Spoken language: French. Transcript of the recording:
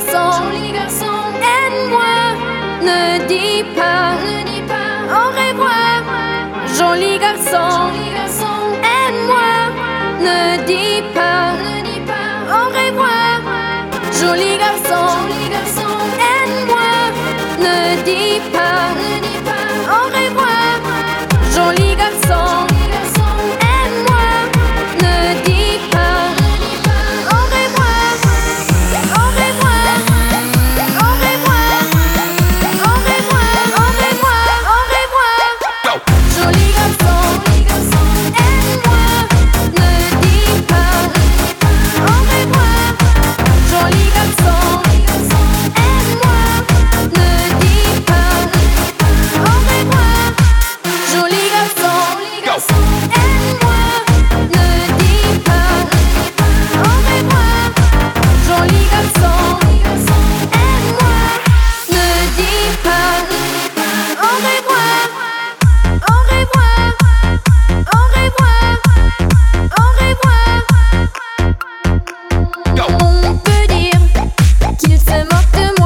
garçon, aide-moi, ne dis pas au revoir. Joli garçon, aide-moi, ne dis pas au revoir. Joli garçon, aide-moi, ne dis pas au revoir. Joli garçon, aide-moi, ne dis pas au revoir. Au revoir, au revoir, au revoir, au revoir, au revoir. Joli garçon, aide-moi, ne dis pas au revoir. Joli garçon, aide-moi, ne dis pas au revoir. Joli garçon, aide-moi, ne dis pas au revoir. Joli garçon, aide-moi, ne dis pas au revoir. Au revoir, au revoir, au revoir. On peut dire qu'il se moque de moi.